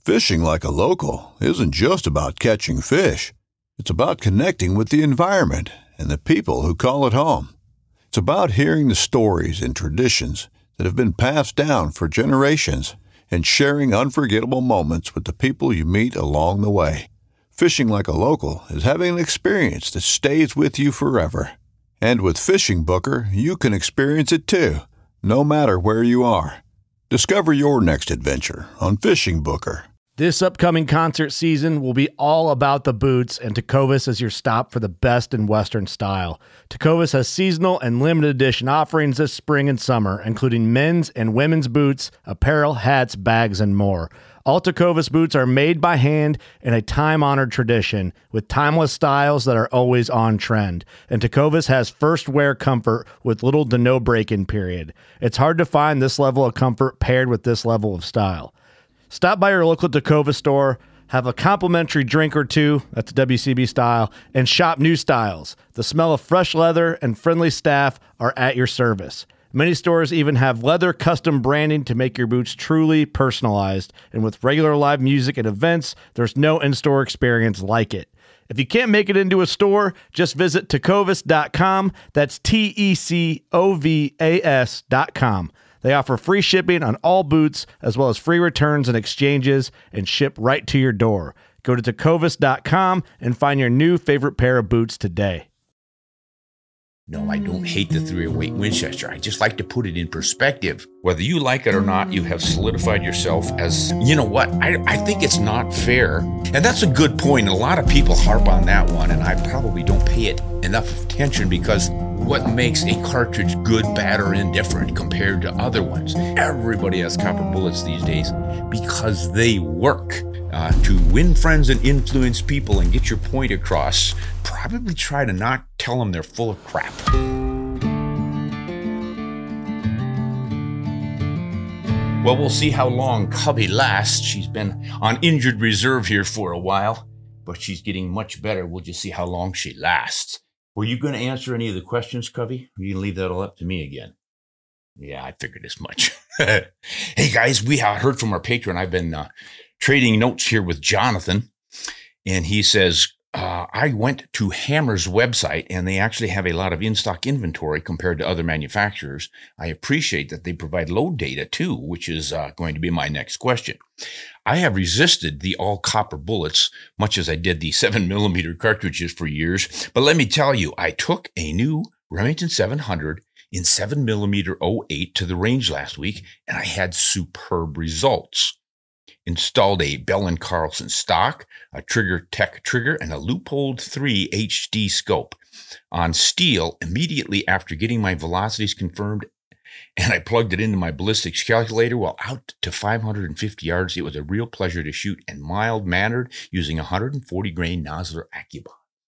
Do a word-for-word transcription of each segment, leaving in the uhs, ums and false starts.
Fishing like a local isn't just about catching fish. It's about connecting with the environment and the people who call it home. It's about hearing the stories and traditions that have been passed down for generations and sharing unforgettable moments with the people you meet along the way. Fishing like a local is having an experience that stays with you forever. And with Fishing Booker, you can experience it too, no matter where you are. Discover your next adventure on Fishing Booker. This upcoming concert season will be all about the boots, and Tecovas is your stop for the best in Western style. Tecovas has seasonal and limited edition offerings this spring and summer, including men's and women's boots, apparel, hats, bags, and more. All Tecovas boots are made by hand in a time-honored tradition with timeless styles that are always on trend. And Tecovas has first wear comfort with little to no break-in period. It's hard to find this level of comfort paired with this level of style. Stop by your local Tecovas store, have a complimentary drink or two, that's W C B style, and shop new styles. The smell of fresh leather and friendly staff are at your service. Many stores even have leather custom branding to make your boots truly personalized. And with regular live music and events, there's no in-store experience like it. If you can't make it into a store, just visit tecovas dot com. That's T E C O V A S dot com. They offer free shipping on all boots, as well as free returns and exchanges, and ship right to your door. Go to tecovas dot com and find your new favorite pair of boots today. No, I don't hate the three oh eight Winchester. I just like to put it in perspective. Whether you like it or not, you have solidified yourself as, you know what, I, I think it's not fair. And that's a good point. And a lot of people harp on that one, and I probably don't pay it enough attention because what makes a cartridge good, bad, or indifferent compared to other ones? Everybody has copper bullets these days because they work. Uh, to win friends and influence people and get your point across, probably try to not tell them they're full of crap. Well, we'll see how long Covey lasts. She's been on injured reserve here for a while, but she's getting much better. We'll just see how long she lasts. Were you going to answer any of the questions, Covey? Or are you going to leave that all up to me again? Yeah, I figured as much. Hey, guys, we uh, heard from our patron. I've been uh, trading notes here with Jonathan, and he says, uh, I went to Hammer's website, and they actually have a lot of in-stock inventory compared to other manufacturers. I appreciate that they provide load data, too, which is uh, going to be my next question. I have resisted the all-copper bullets, much as I did the seven millimeter cartridges for years, but let me tell you, I took a new Remington seven hundred in seven millimeter oh eight to the range last week, and I had superb results. Installed a Bell and Carlson stock, a Trigger Tech trigger, and a Leupold three H D scope on steel immediately after getting my velocities confirmed, and I plugged it into my ballistics calculator. Well, out to five hundred fifty yards, it was a real pleasure to shoot and mild-mannered using one hundred forty grain Nosler AccuBond.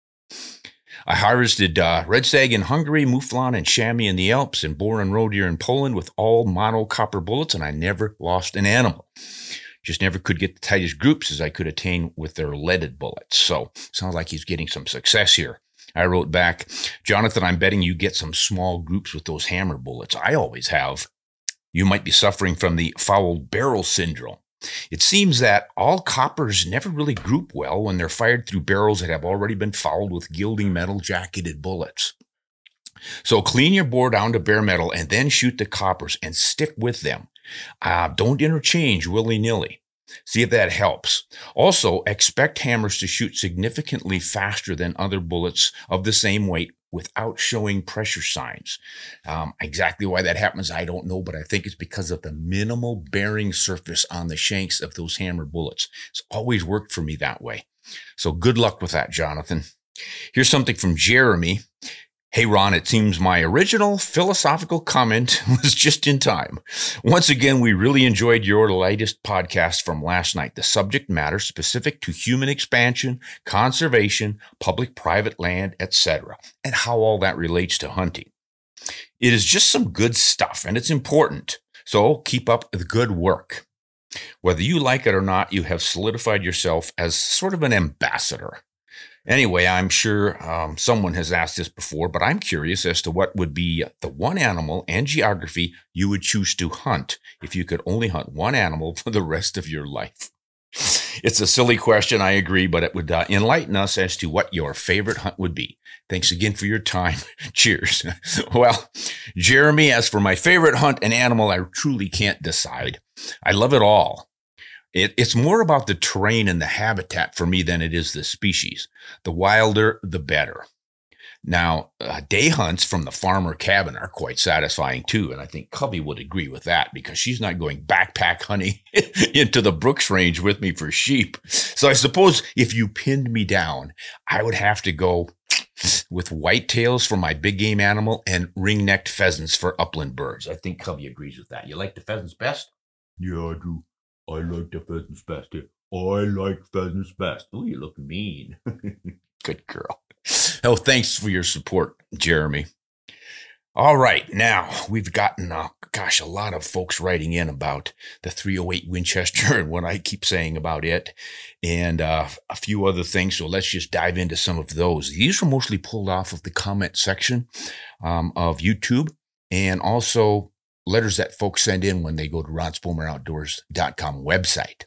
I harvested uh, red stag in Hungary, mouflon and chamois in the Alps, and boar and roe deer in Poland with all mono copper bullets, and I never lost an animal. Just never could get the tightest groups as I could attain with their leaded bullets. So sounds like he's getting some success here. I wrote back, Jonathan, I'm betting you get some small groups with those hammer bullets. I always have. You might be suffering from the foul barrel syndrome. It seems that all coppers never really group well when they're fired through barrels that have already been fouled with gilding metal jacketed bullets. So clean your bore down to bare metal and then shoot the coppers and stick with them. Uh, don't interchange willy-nilly. See if that helps. Also, expect hammers to shoot significantly faster than other bullets of the same weight without showing pressure signs. Um, exactly why that happens, I don't know, but I think it's because of the minimal bearing surface on the shanks of those hammer bullets. It's always worked for me that way. So good luck with that, Jonathan. Here's something from Jeremy. Hey, Ron, it seems my original philosophical comment was just in time. Once again, we really enjoyed your latest podcast from last night. The subject matter specific to human expansion, conservation, public-private land, et cetera, and how all that relates to hunting. It is just some good stuff, and it's important. So keep up the good work. Whether you like it or not, you have solidified yourself as sort of an ambassador. Anyway, I'm sure um, someone has asked this before, but I'm curious as to what would be the one animal and geography you would choose to hunt if you could only hunt one animal for the rest of your life. It's a silly question, I agree, but it would uh, enlighten us as to what your favorite hunt would be. Thanks again for your time. Cheers. Well, Jeremy, as for my favorite hunt and animal, I truly can't decide. I love it all. It, it's more about the terrain and the habitat for me than it is the species. The wilder, the better. Now, uh, day hunts from the farmer cabin are quite satisfying too, and I think Cubby would agree with that because she's not going backpack hunting into the Brooks Range with me for sheep. So I suppose if you pinned me down, I would have to go with whitetails for my big game animal and ring-necked pheasants for upland birds. I think Cubby agrees with that. You like the pheasants best? Yeah, I do. I like the pheasants best. I like pheasants best. Oh, you look mean. Good girl. Oh, thanks for your support, Jeremy. All right, now we've gotten, uh, gosh, a lot of folks writing in about the three oh eight Winchester and what I keep saying about it, and uh, a few other things. So let's just dive into some of those. These were mostly pulled off of the comment section um, of YouTube, and also letters that folks send in when they go to ron spomer outdoors dot com website.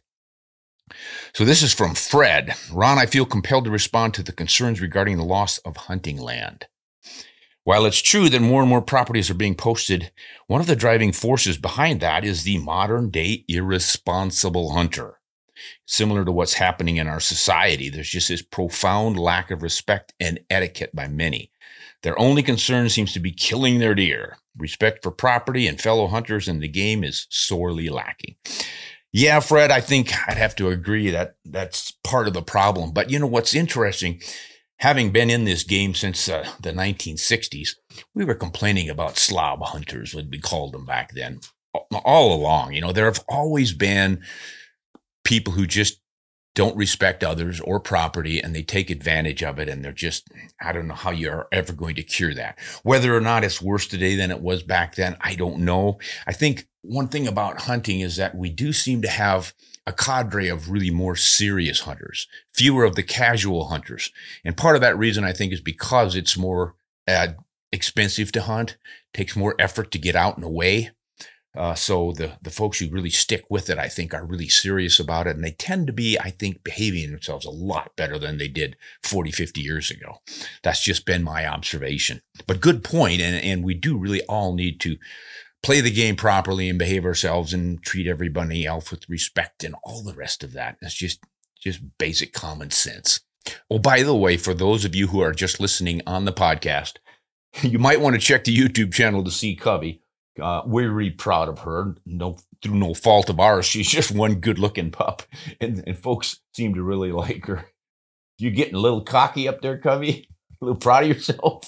So this is from Fred. Ron, I feel compelled to respond to the concerns regarding the loss of hunting land. While it's true that more and more properties are being posted, one of the driving forces behind that is the modern-day irresponsible hunter. Similar to what's happening in our society, there's just this profound lack of respect and etiquette by many. Their only concern seems to be killing their deer. Respect for property and fellow hunters and the game is sorely lacking. Yeah, Fred, I think I'd have to agree that that's part of the problem. But you know what's interesting? Having been in this game since uh, the nineteen sixties, we were complaining about slob hunters, what we called them back then, all along. You know, there have always been people who just don't respect others or property, and they take advantage of it, and they're just, I don't know how you're ever going to cure that. Whether or not it's worse today than it was back then, I don't know. I think one thing about hunting is that we do seem to have a cadre of really more serious hunters, fewer of the casual hunters. And part of that reason, I think, is because it's more uh, expensive to hunt, takes more effort to get out and away. Uh, so the, the folks who really stick with it, I think, are really serious about it. And they tend to be, I think, behaving themselves a lot better than they did forty, fifty years ago. That's just been my observation. But good point. And, and we do really all need to play the game properly and behave ourselves and treat everybody else with respect and all the rest of that. That's just, just basic common sense. Oh, by the way, for those of you who are just listening on the podcast, you might want to check the YouTube channel to see Cubby. Uh, we're really proud of her. No, through no fault of ours. She's just one good-looking pup, and, and folks seem to really like her. You getting a little cocky up there, Cubby? A little proud of yourself?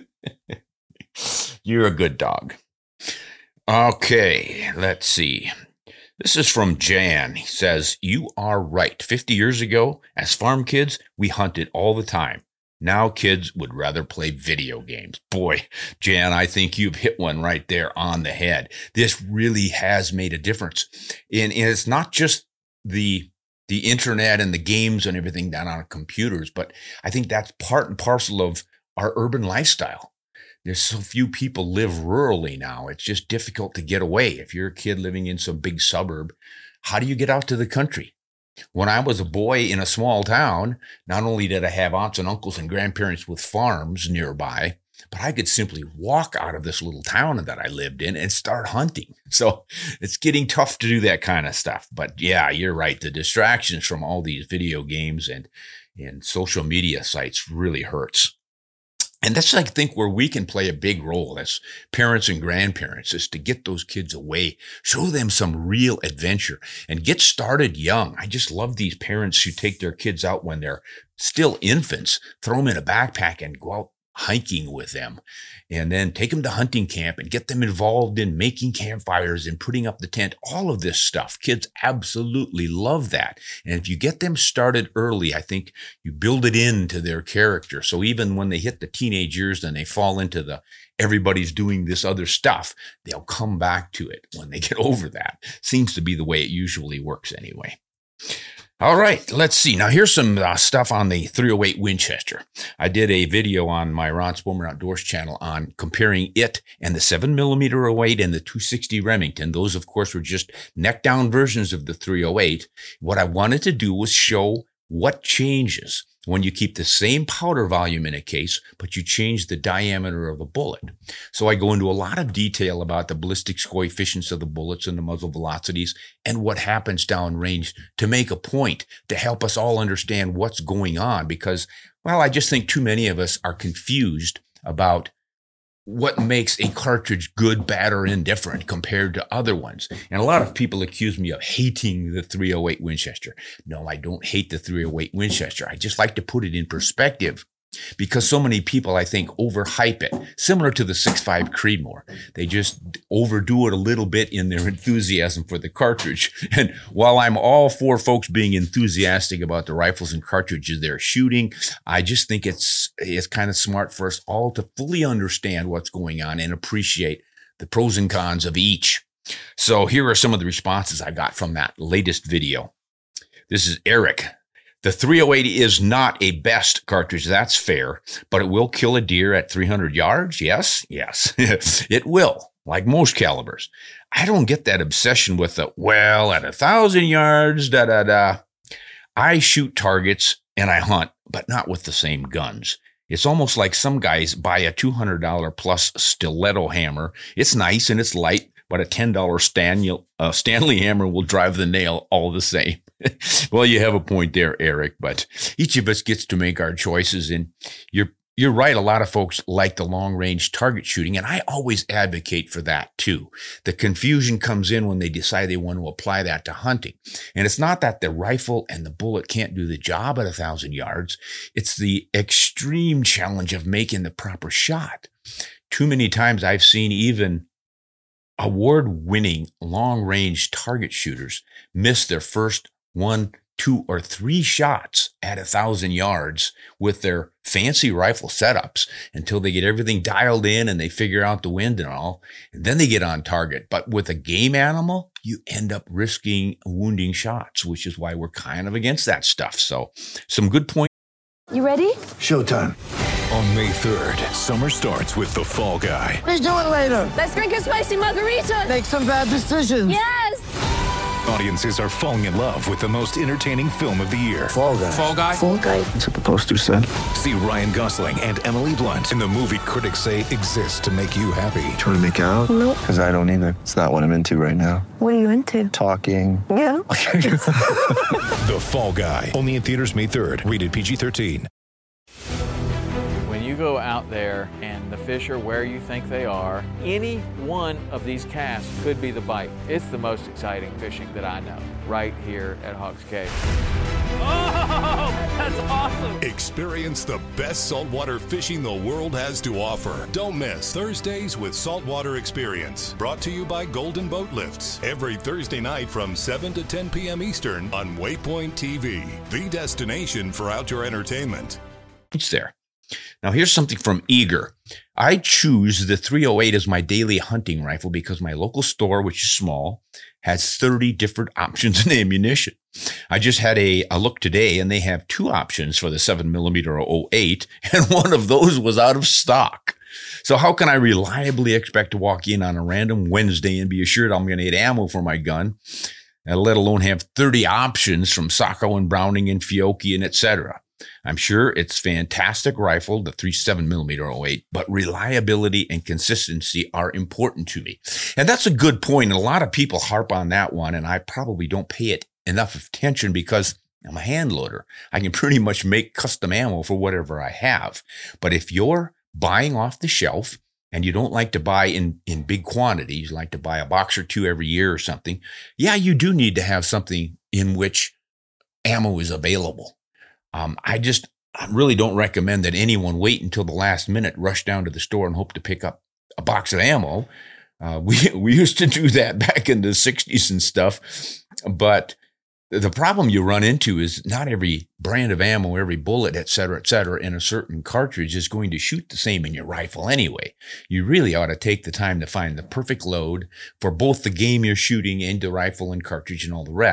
You're a good dog. Okay, let's see. This is from Jan. He says, you are right. fifty years ago, as farm kids, we hunted all the time. Now kids would rather play video games. Boy, Jan, I think you've hit one right there on the head. This really has made a difference. And, and it's not just the the internet and the games and everything down on computers, but I think that's part and parcel of our urban lifestyle. There's so few people live rurally now. It's just difficult to get away. If you're a kid living in some big suburb, how do you get out to the country? When I was a boy in a small town, not only did I have aunts and uncles and grandparents with farms nearby, but I could simply walk out of this little town that I lived in and start hunting. So it's getting tough to do that kind of stuff. But yeah, you're right. The distractions from all these video games and, and social media sites really hurts. And that's, I think, where we can play a big role as parents and grandparents, is to get those kids away, show them some real adventure, and get started young. I just love these parents who take their kids out when they're still infants, throw them in a backpack and go out hiking with them, and then take them to hunting camp and get them involved in making campfires and putting up the tent, all of this stuff. Kids absolutely love that. And if you get them started early, I think you build it into their character. So even when they hit the teenage years and they fall into the everybody's doing this other stuff, they'll come back to it when they get over that. Seems to be the way it usually works anyway. All right, let's see. Now, here's some uh, stuff on the three oh eight Winchester. I did a video on my Ron Spomer Outdoors channel on comparing it and the seven millimeter oh eight and the two sixty Remington. Those, of course, were just neck-down versions of the three oh eight. What I wanted to do was show what changes when you keep the same powder volume in a case, but you change the diameter of the bullet. So I go into a lot of detail about the ballistics coefficients of the bullets and the muzzle velocities and what happens downrange to make a point to help us all understand what's going on, because, well, I just think too many of us are confused about what makes a cartridge good, bad, or indifferent compared to other ones. And a lot of people accuse me of hating the three oh eight Winchester. No, I don't hate the three oh eight Winchester. I just like to put it in perspective, because so many people, I think, overhype it, similar to the six five Creedmoor. They just overdo it a little bit in their enthusiasm for the cartridge. And while I'm all for folks being enthusiastic about the rifles and cartridges they're shooting, I just think it's it's kind of smart for us all to fully understand what's going on and appreciate the pros and cons of each. So here are some of the responses I got from that latest video. This is Eric. The three oh eight is not a best cartridge, that's fair, but it will kill a deer at three hundred yards. Yes, yes, it will, like most calibers. I don't get that obsession with the, well, at a thousand yards, da da da. I shoot targets and I hunt, but not with the same guns. It's almost like some guys buy a two hundred dollars plus stiletto hammer. It's nice and it's light, but a ten dollars Stanley, uh, Stanley hammer will drive the nail all the same. Well, you have a point there, Eric, but each of us gets to make our choices. And you're you're right. A lot of folks like the long-range target shooting, and I always advocate for that too. The confusion comes in when they decide they want to apply that to hunting. And it's not that the rifle and the bullet can't do the job at a thousand yards. It's the extreme challenge of making the proper shot. Too many times I've seen even award-winning long-range target shooters miss their first one, two, or three shots at a thousand yards with their fancy rifle setups until they get everything dialed in and they figure out the wind and all, and then they get on target. But with a game animal, you end up risking wounding shots, which is why we're kind of against that stuff. So some good points. You ready? Showtime. On May third, summer starts with The Fall Guy. Let's do it later. Let's drink a spicy margarita. Make some bad decisions. Yes. Audiences are falling in love with the most entertaining film of the year. Fall Guy. Fall Guy? Fall Guy. That's what the poster said. See Ryan Gosling and Emily Blunt in the movie critics say exists to make you happy. Trying to make it out? Nope. Because I don't either. It's not what I'm into right now. What are you into? Talking. Yeah. The Fall Guy. Only in theaters May third. Rated P G thirteen. When you go out there and the fish are where you think they are, any one of these casts could be the bite. It's the most exciting fishing that I know, right here at Hawks Cave. Oh, that's awesome! Experience the best saltwater fishing the world has to offer. Don't miss Thursdays with Saltwater Experience, brought to you by Golden Boat Lifts. Every Thursday night from seven to ten p.m. Eastern on Waypoint T V, the destination for outdoor entertainment. It's there. Now, here's something from Eager. I choose the three oh eight as my daily hunting rifle because my local store, which is small, has thirty different options in ammunition. I just had a, a look today, and they have two options for the seven millimeter oh eight, and one of those was out of stock. So how can I reliably expect to walk in on a random Wednesday and be assured I'm going to get ammo for my gun, let alone have thirty options from Sacco and Browning and Fiocchi and et cetera? I'm sure it's fantastic rifle, the three seven millimeter oh eight, but reliability and consistency are important to me. And that's a good point. And a lot of people harp on that one, and I probably don't pay it enough attention because I'm a hand loader. I can pretty much make custom ammo for whatever I have. But if you're buying off the shelf and you don't like to buy in, in big quantities, you like to buy a box or two every year or something, yeah, you do need to have something in which ammo is available. Um, I just I really don't recommend that anyone wait until the last minute, rush down to the store and hope to pick up a box of ammo. Uh, we we used to do that back in the sixties and stuff. But the problem you run into is not every brand of ammo, every bullet, et cetera, et cetera, in a certain cartridge is going to shoot the same in your rifle anyway. You really ought to take the time to find the perfect load for both the game you're shooting and the rifle and cartridge and all the rest.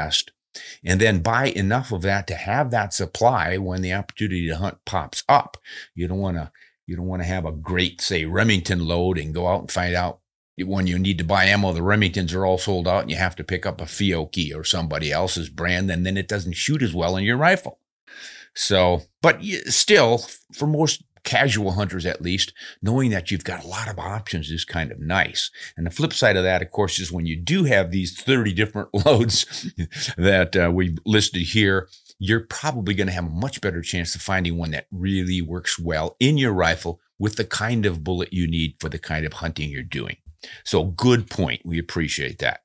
and then buy enough of that to have that supply when the opportunity to hunt pops up. You don't want to you don't want to have a great, say, Remington load and go out and find out when you need to buy ammo, the Remingtons are all sold out and you have to pick up a Fiocchi or somebody else's brand, and then it doesn't shoot as well in your rifle. So, but still, for most casual hunters at least, knowing that you've got a lot of options is kind of nice. And the flip side of that, of course, is when you do have these thirty different loads that uh, we've listed here, you're probably going to have a much better chance of finding one that really works well in your rifle with the kind of bullet you need for the kind of hunting you're doing. So good point. We appreciate that.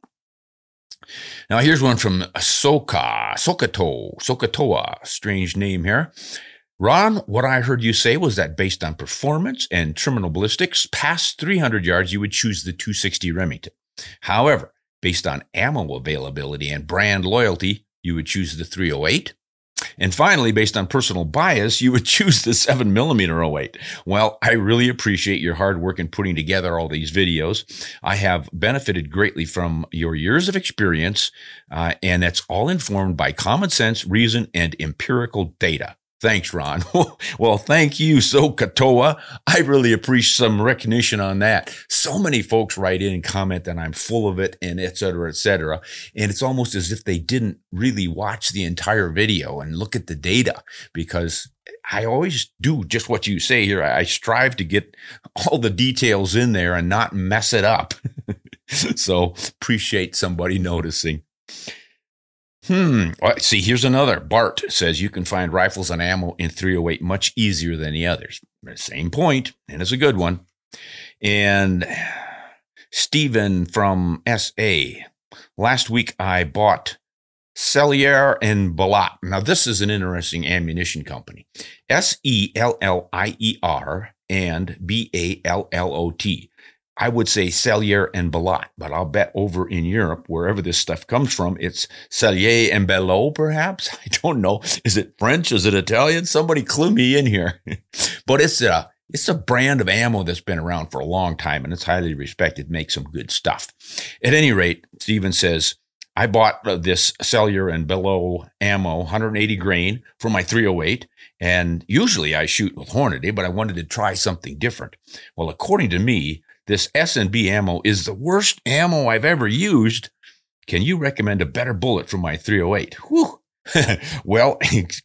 Now here's one from Soka, Sokato, Sokatoa, strange name here. Ron, what I heard you say was that based on performance and terminal ballistics, past three hundred yards, you would choose the two sixty Remington. However, based on ammo availability and brand loyalty, you would choose the three oh eight. And finally, based on personal bias, you would choose the seven millimeter oh eight. Well, I really appreciate your hard work in putting together all these videos. I have benefited greatly from your years of experience, uh, and that's all informed by common sense, reason, and empirical data. Thanks, Ron. Well, thank you, Sokatoa. I really appreciate some recognition on that. So many folks write in and comment that I'm full of it and et cetera, et cetera. And it's almost as if they didn't really watch the entire video and look at the data, because I always do just what you say here. I strive to get all the details in there and not mess it up. So appreciate somebody noticing. Hmm. See, here's another. Bart says you can find rifles and ammo in three oh eight much easier than the others. Same point, and it's a good one. And Stephen from S A. Last week I bought Sellier and Ballat. Now this is an interesting ammunition company. S E L L I E R and B A L L O T. I would say Sellier and Ballat, but I'll bet over in Europe, wherever this stuff comes from, it's Sellier and Belot, perhaps. I don't know. Is it French? Is it Italian? Somebody clue me in here. But it's a it's a brand of ammo that's been around for a long time, and it's highly respected. Makes some good stuff. At any rate, Stephen says, I bought this Sellier and Belot ammo, one hundred eighty grain, for my three oh eight. And usually I shoot with Hornady, but I wanted to try something different. Well, according to me, this S and B ammo is the worst ammo I've ever used. Can you recommend a better bullet for my three oh eight? Whew. Well,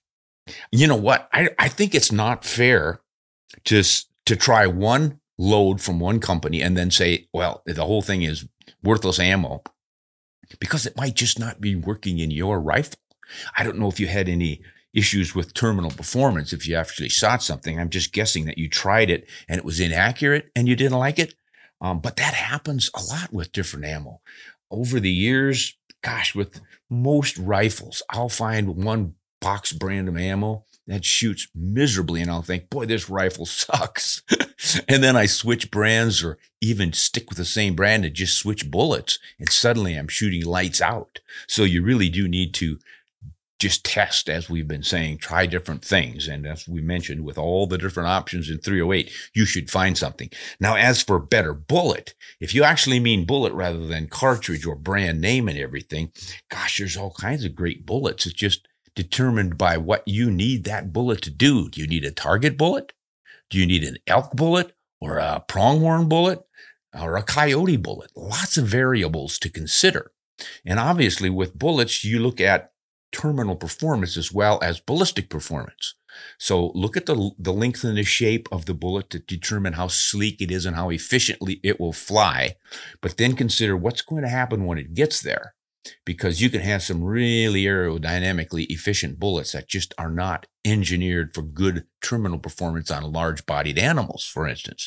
you know what? I, I think it's not fair to, to try one load from one company and then say, well, the whole thing is worthless ammo, because it might just not be working in your rifle. I don't know if you had any issues with terminal performance if you actually shot something. I'm just guessing that you tried it and it was inaccurate and you didn't like it. Um, but that happens a lot with different ammo. Over the years, gosh, with most rifles, I'll find one box brand of ammo that shoots miserably, and I'll think, boy, this rifle sucks. And then I switch brands or even stick with the same brand and just switch bullets, and suddenly I'm shooting lights out. So you really do need to just test, as we've been saying, try different things. And as we mentioned, with all the different options in three oh eight, you should find something. Now, as for better bullet, if you actually mean bullet rather than cartridge or brand name and everything, gosh, there's all kinds of great bullets. It's just determined by what you need that bullet to do. Do you need a target bullet? Do you need an elk bullet or a pronghorn bullet or a coyote bullet? Lots of variables to consider. And obviously with bullets, you look at terminal performance as well as ballistic performance. So look at the, the length and the shape of the bullet to determine how sleek it is and how efficiently it will fly. But then consider what's going to happen when it gets there, because you can have some really aerodynamically efficient bullets that just are not engineered for good terminal performance on large-bodied animals, for instance.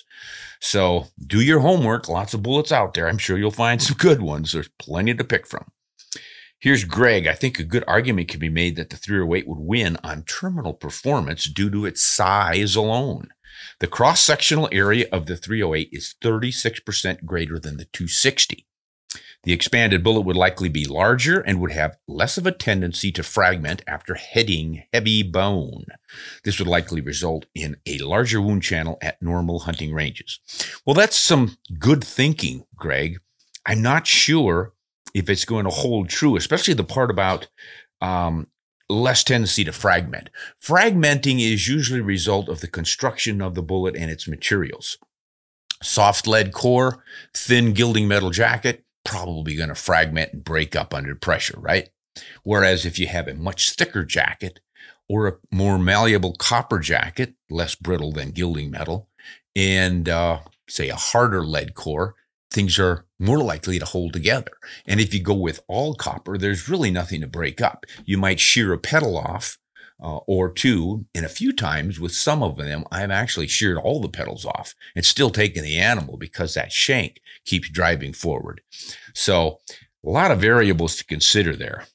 So do your homework. Lots of bullets out there. I'm sure you'll find some good ones. There's plenty to pick from. Here's Greg. I think a good argument can be made that the three oh eight would win on terminal performance due to its size alone. The cross-sectional area of the three oh eight is thirty-six percent greater than the two sixty. The expanded bullet would likely be larger and would have less of a tendency to fragment after hitting heavy bone. This would likely result in a larger wound channel at normal hunting ranges. Well, that's some good thinking, Greg. I'm not sure if it's going to hold true, especially the part about um, less tendency to fragment. Fragmenting is usually a result of the construction of the bullet and its materials. Soft lead core, thin gilding metal jacket, probably going to fragment and break up under pressure, right? Whereas if you have a much thicker jacket or a more malleable copper jacket, less brittle than gilding metal, and uh, say a harder lead core, things are more likely to hold together. And if you go with all copper, there's really nothing to break up. You might shear a pedal off uh, or two, and a few times with some of them, I've actually sheared all the pedals off and still taken the animal because that shank keeps driving forward. So a lot of variables to consider there.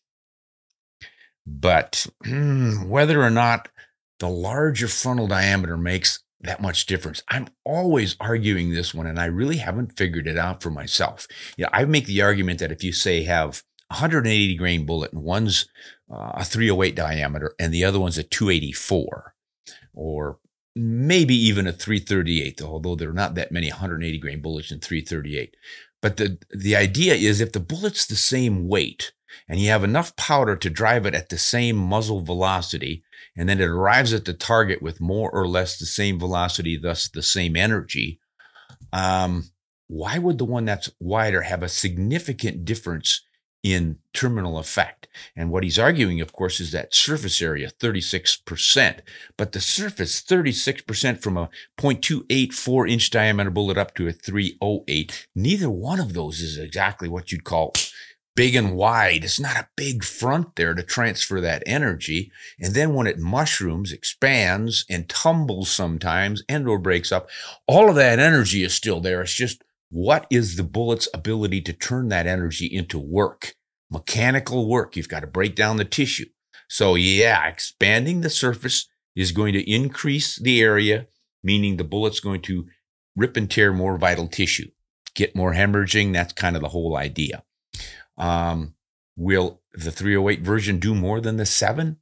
But hmm, whether or not the larger frontal diameter makes that much difference, I'm always arguing this one, and I really haven't figured it out for myself. You know, I make the argument that if you say have a one hundred eighty grain bullet and one's uh, a three oh eight diameter and the other one's a two eighty-four, or maybe even a three thirty-eight, although there are not that many one hundred eighty grain bullets in three thirty-eight. But the, the idea is if the bullet's the same weight and you have enough powder to drive it at the same muzzle velocity, and then it arrives at the target with more or less the same velocity, thus the same energy, um, why would the one that's wider have a significant difference in terminal effect? And what he's arguing, of course, is that surface area, thirty-six percent. But the surface, thirty-six percent from a point two eight four inch diameter bullet up to a three oh eight, neither one of those is exactly what you'd call big and wide. It's not a big front there to transfer that energy. And then when it mushrooms, expands, and tumbles sometimes and or breaks up, all of that energy is still there. It's just, what is the bullet's ability to turn that energy into work? Mechanical work. You've got to break down the tissue. So yeah, expanding the surface is going to increase the area, meaning the bullet's going to rip and tear more vital tissue, get more hemorrhaging. That's kind of the whole idea. Um, will the three oh eight version do more than the seven?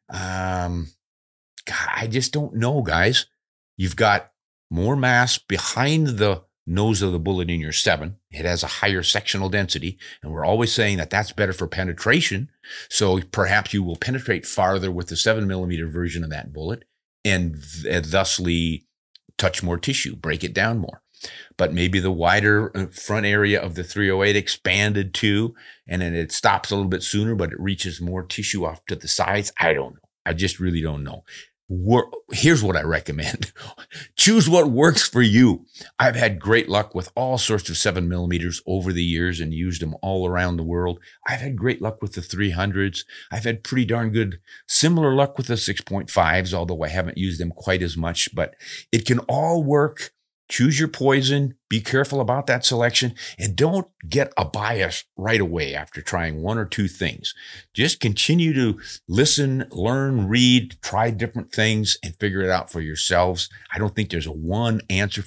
Um, God, I just don't know, guys. You've got more mass behind the nose of the bullet in your seven. It has a higher sectional density, and we're always saying that that's better for penetration. So perhaps you will penetrate farther with the seven millimeter version of that bullet, and th- thusly touch more tissue, break it down more. But maybe the wider front area of the three oh eight expanded too, and then it stops a little bit sooner, but it reaches more tissue off to the sides. I don't know. I just really don't know. Wor- Here's what I recommend. Choose what works for you. I've had great luck with all sorts of seven millimeters over the years and used them all around the world. I've had great luck with the three hundreds. I've had pretty darn good similar luck with the six point fives, although I haven't used them quite as much, but it can all work. Choose your poison, be careful about that selection, and don't get a bias right away after trying one or two things. Just continue to listen, learn, read, try different things, and figure it out for yourselves. I don't think there's a one answer.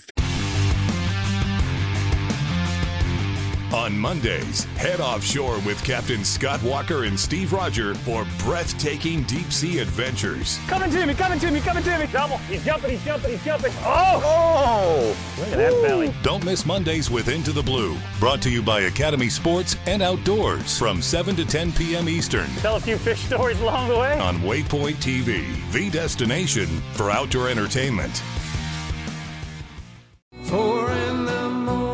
On Mondays, head offshore with Captain Scott Walker and Steve Roger for breathtaking deep-sea adventures. Coming to me, coming to me, coming to me. Double. He's jumping, he's jumping, he's jumping. Oh! Oh! Look at that belly. Don't miss Mondays with Into the Blue. Brought to you by Academy Sports and Outdoors from seven to ten p.m. Eastern. Tell a few fish stories along the way. On Waypoint T V, the destination for outdoor entertainment. Four in the morning.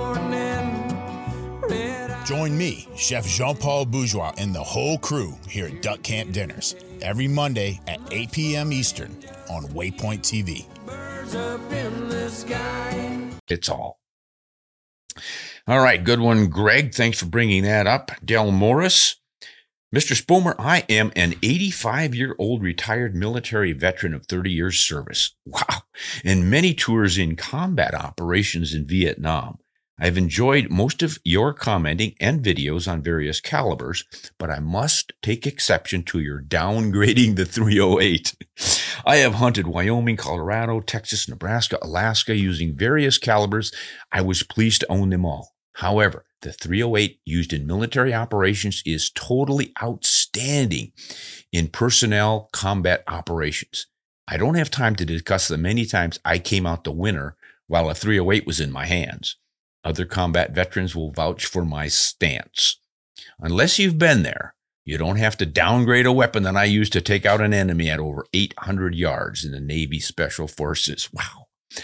Join me, Chef Jean-Paul Bourgeois, and the whole crew here at Duck Camp Dinners every Monday at eight p.m. Eastern on Waypoint T V. Birds up in the sky. It's all. All right, good one, Greg. Thanks for bringing that up. Del Morris. Mister Spomer, I am an eighty-five-year-old retired military veteran of thirty years service. Wow. And many tours in combat operations in Vietnam. I've enjoyed most of your commenting and videos on various calibers, but I must take exception to your downgrading the three oh eight. I have hunted Wyoming, Colorado, Texas, Nebraska, Alaska using various calibers. I was pleased to own them all. However, the three oh eight used in military operations is totally outstanding in personnel combat operations. I don't have time to discuss the many times I came out the winner while a three oh eight was in my hands. Other combat veterans will vouch for my stance. Unless you've been there, You don't have to downgrade a weapon that I used to take out an enemy at over eight hundred yards in the Navy Special Forces. Wow.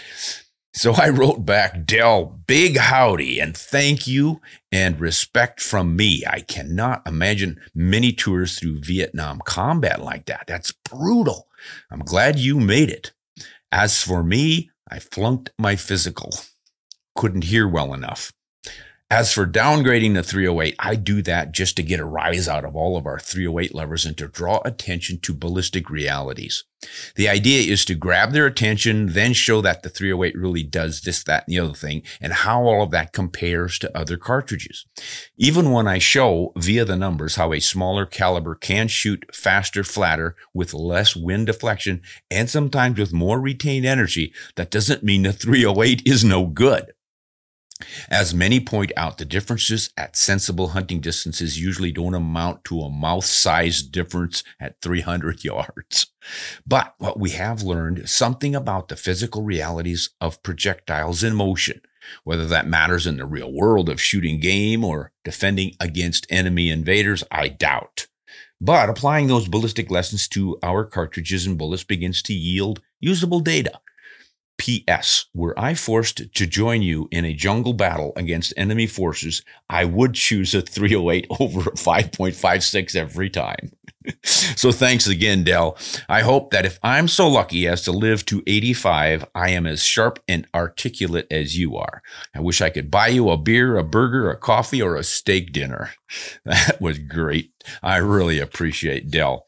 So I wrote back, Del, big howdy and thank you and respect from me. I cannot imagine many tours through Vietnam combat like that. That's brutal. I'm glad you made it. As for me, I flunked my physical. Couldn't hear well enough. As for downgrading the three oh eight, I do that just to get a rise out of all of our three oh eight lovers and to draw attention to ballistic realities. The idea is to grab their attention, then show that the three oh eight really does this, that, and the other thing, and how all of that compares to other cartridges. Even when I show via the numbers how a smaller caliber can shoot faster, flatter, with less wind deflection, and sometimes with more retained energy, that doesn't mean the three oh eight is no good. As many point out, the differences at sensible hunting distances usually don't amount to a mouth-sized difference at three hundred yards. But what we have learned is something about the physical realities of projectiles in motion, whether that matters in the real world of shooting game or defending against enemy invaders, I doubt. But applying those ballistic lessons to our cartridges and bullets begins to yield usable data. P S. Were I forced to join you in a jungle battle against enemy forces, I would choose a three oh eight over a five point five six every time. So thanks again, Del. I hope that if I'm so lucky as to live to eighty-five, I am as sharp and articulate as you are. I wish I could buy you a beer, a burger, a coffee, or a steak dinner. That was great. I really appreciate Del.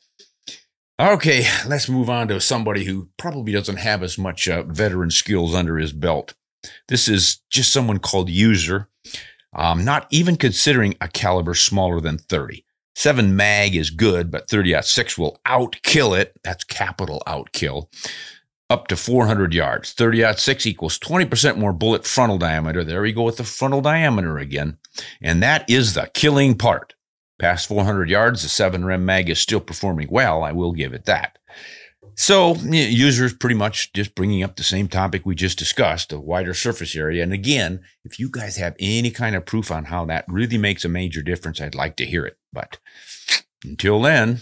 Okay, let's move on to somebody who probably doesn't have as much uh, veteran skills under his belt. This is just someone called User, um, not even considering a caliber smaller than thirty. seven mag is good, but thirty aught six will outkill it. That's capital outkill. Up to four hundred yards. thirty aught six equals twenty percent more bullet frontal diameter. There we go with the frontal diameter again. And that is the killing part. Past four hundred yards, the seven rem mag is still performing well. I will give it that. So, User's pretty much just bringing up the same topic we just discussed, a wider surface area. And again, if you guys have any kind of proof on how that really makes a major difference, I'd like to hear it. But until then,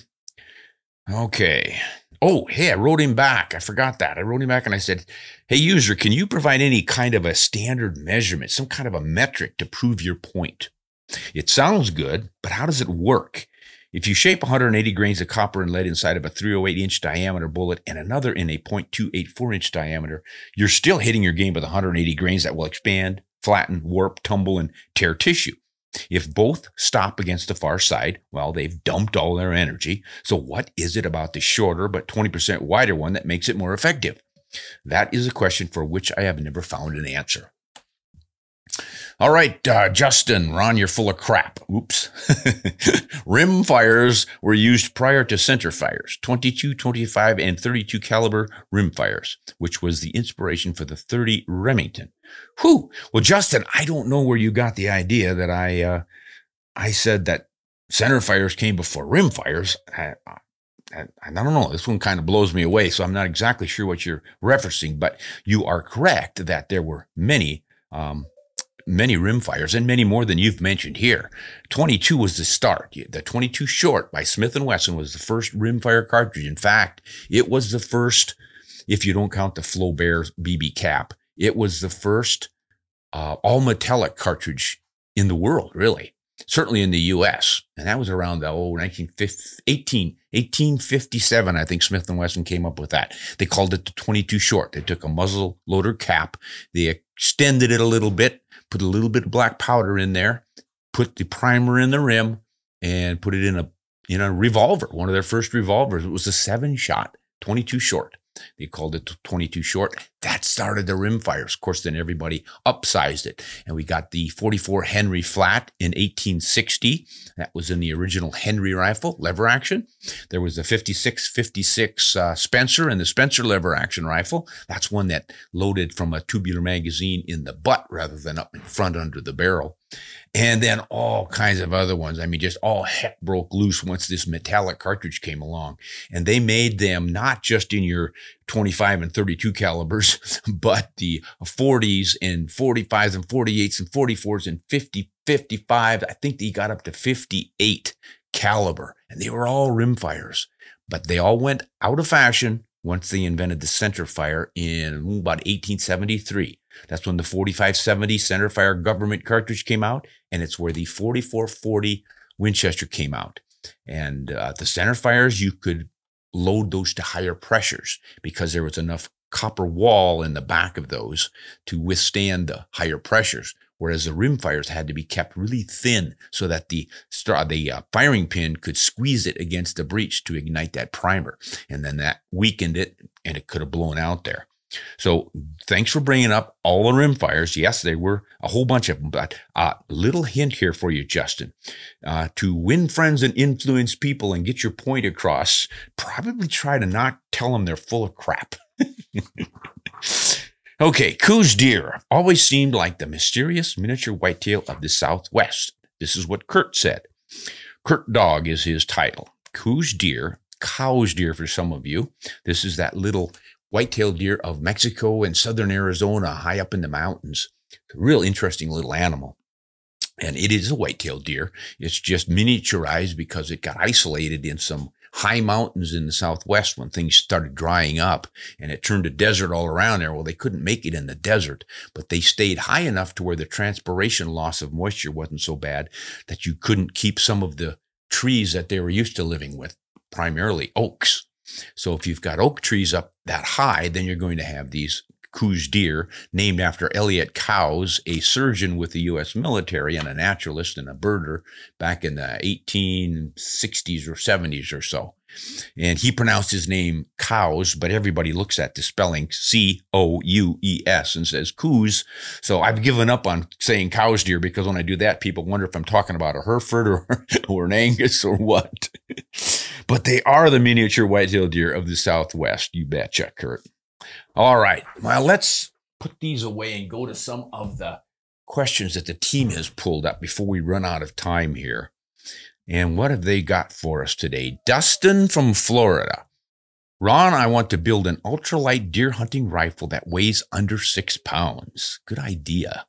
okay. Oh, hey, I wrote him back. I forgot that. I wrote him back and I said, hey, User, can you provide any kind of a standard measurement, some kind of a metric to prove your point? It sounds good, but how does it work? If you shape one hundred eighty grains of copper and lead inside of a three oh eight inch diameter bullet and another in a point two eight four inch diameter, you're still hitting your game with one hundred eighty grains that will expand, flatten, warp, tumble, and tear tissue. If both stop against the far side, well, they've dumped all their energy. So what is it about the shorter but twenty percent wider one that makes it more effective? That is a question for which I have never found an answer. All right, uh, Justin, Ron, you're full of crap. Oops. Rim fires were used prior to center fires, twenty-two, twenty-five, and thirty-two caliber rim fires, which was the inspiration for the thirty Remington. Whew. Well, Justin, I don't know where you got the idea that I uh, I said that center fires came before rim fires. I, I, I don't know. This one kind of blows me away, so I'm not exactly sure what you're referencing, but you are correct that there were many um many rim fires and many more than you've mentioned here. twenty-two was the start. The twenty-two short by Smith and Wesson was the first rimfire cartridge. In fact, it was the first, if you don't count the Flaubert B B cap, it was the first uh, all metallic cartridge in the world, really. Certainly in the U S. And that was around the oh, nineteen eighteen, eighteen fifty-seven, I think Smith and Wesson came up with that. They called it the twenty-two short. They took a muzzle loader cap, they extended it a little bit, put a little bit of black powder in there, put the primer in the rim, and put it in a in a revolver, one of their first revolvers. It was a seven shot, twenty-two short. They called it twenty-two short. That started the rim fires. Of course, then everybody upsized it. And we got the forty-four Henry flat in eighteen sixty. That was in the original Henry rifle, lever action. There was the fifty-six fifty-six uh, Spencer and the Spencer lever action rifle. That's one that loaded from a tubular magazine in the butt rather than up in front under the barrel. And then all kinds of other ones. I mean, just all heck broke loose once this metallic cartridge came along. And they made them not just in your twenty-five and thirty-two calibers, but the forties and forty-fives and forty-eights and forty-fours and fifty, fifty-five. I think they got up to fifty-eight caliber and they were all rimfires, but they all went out of fashion once they invented the center fire in about eighteen seventy-three. That's when the forty-five seventy center fire government cartridge came out, and it's where the forty-four forty Winchester came out. And uh, the center fires, you could load those to higher pressures because there was enough copper wall in the back of those to withstand the higher pressures, whereas the rim fires had to be kept really thin so that the straw, the uh, firing pin could squeeze it against the breech to ignite that primer, and then that weakened it, and it could have blown out there. So thanks for bringing up all the rim fires. Yes, they were a whole bunch of them, but a uh, little hint here for you, Justin. Uh, to win friends and influence people and get your point across, probably try to not tell them they're full of crap. Okay, Coues deer always seemed like the mysterious miniature whitetail of the Southwest. This is what Kurt said. Kurt Dog is his title. Coues deer, Coues deer for some of you. This is that little white-tailed deer of Mexico and southern Arizona, high up in the mountains. It's a real interesting little animal. And it is a white-tailed deer. It's just miniaturized because it got isolated in some high mountains in the Southwest when things started drying up and it turned to desert all around there. Well, they couldn't make it in the desert, but they stayed high enough to where the transpiration loss of moisture wasn't so bad that you couldn't keep some of the trees that they were used to living with, primarily oaks. So if you've got oak trees up that high, then you're going to have these Coues deer named after Elliot Coues, a surgeon with the U S military and a naturalist and a birder back in the eighteen sixties or seventies or so. And he pronounced his name Coues, but everybody looks at the spelling C O U E S and says Coues. So I've given up on saying Coues deer because when I do that, people wonder if I'm talking about a Hereford or, or an Angus or what. But they are the miniature white-tailed deer of the Southwest. You betcha, Kurt. All right. Well, let's put these away and go to some of the questions that the team has pulled up before we run out of time here. And what have they got for us today? Dustin from Florida. Ron, I want to build an ultralight deer hunting rifle that weighs under six pounds. Good idea.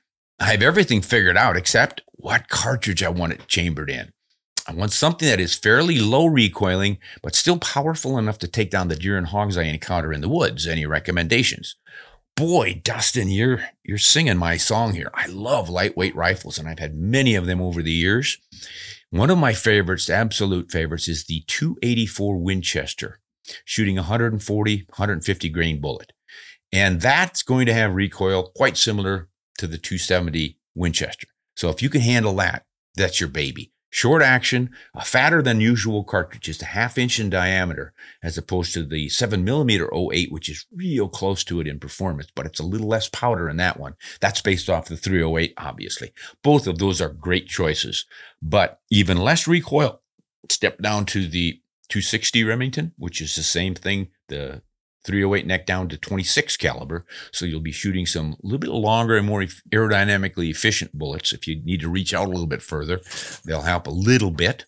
I have everything figured out except what cartridge I want it chambered in. I want something that is fairly low recoiling, but still powerful enough to take down the deer and hogs I encounter in the woods. Any recommendations? Boy, Dustin, you're you're singing my song here. I love lightweight rifles, and I've had many of them over the years. One of my favorites, absolute favorites, is the two eighty-four Winchester, shooting a one forty, one fifty grain bullet. And that's going to have recoil quite similar to the two seventy Winchester. So if you can handle that, that's your baby. Short action, a fatter than usual cartridge, just a half inch in diameter, as opposed to the seven millimeter oh eight, which is real close to it in performance, but it's a little less powder in that one. That's based off the three oh eight, obviously. Both of those are great choices, but even less recoil. Step down to the two sixty Remington, which is the same thing, the three oh eight neck down to twenty-six caliber. So you'll be shooting some a little bit longer and more aerodynamically efficient bullets. If you need to reach out a little bit further, they'll help a little bit.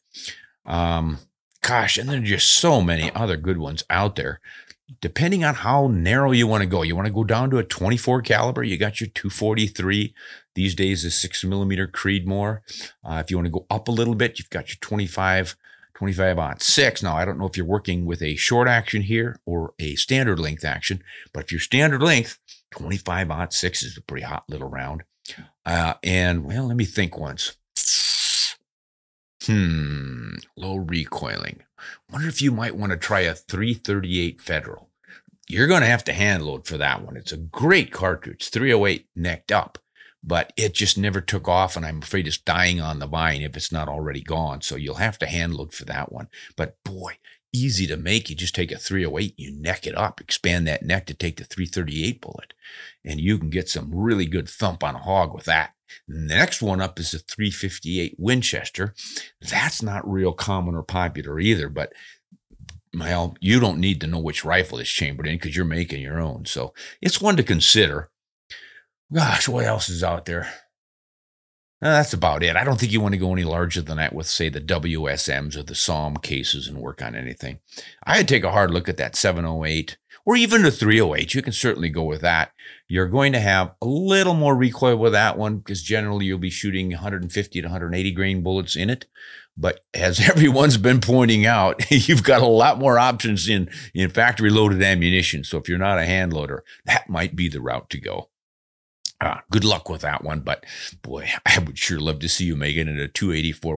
Um, gosh, and there are just so many other good ones out there. Depending on how narrow you want to go, you want to go down to a twenty-four caliber. You got your two forty-three. These days, a six millimeter Creedmoor. Uh, if you want to go up a little bit, you've got your twenty-five. twenty-five aught six. Now, I don't know if you're working with a short action here or a standard length action, but if you're standard length, twenty-five aught six is a pretty hot little round. Uh, and, well, let me think once. Hmm, low recoiling. Wonder if you might want to try a three thirty-eight Federal. You're going to have to hand load for that one. It's a great cartridge, three oh eight necked up. But it just never took off, and I'm afraid it's dying on the vine if it's not already gone. So you'll have to hand load for that one. But boy, easy to make. You just take a three oh eight, you neck it up, expand that neck to take the three thirty-eight bullet, and you can get some really good thump on a hog with that. And the next one up is the three fifty-eight Winchester. That's not real common or popular either, but well, you don't need to know which rifle it's chambered in because you're making your own. So it's one to consider. Gosh, what else is out there? Uh, that's about it. I don't think you want to go any larger than that with, say, the W S Ms or the S O M cases and work on anything. I'd take a hard look at that seven oh eight or even the three oh eight. You can certainly go with that. You're going to have a little more recoil with that one because generally you'll be shooting one fifty to one eighty grain bullets in it. But as everyone's been pointing out, you've got a lot more options in, in factory loaded ammunition. So if you're not a hand loader, that might be the route to go. Uh, good luck with that one. But boy, I would sure love to see you make it into two eighty-four.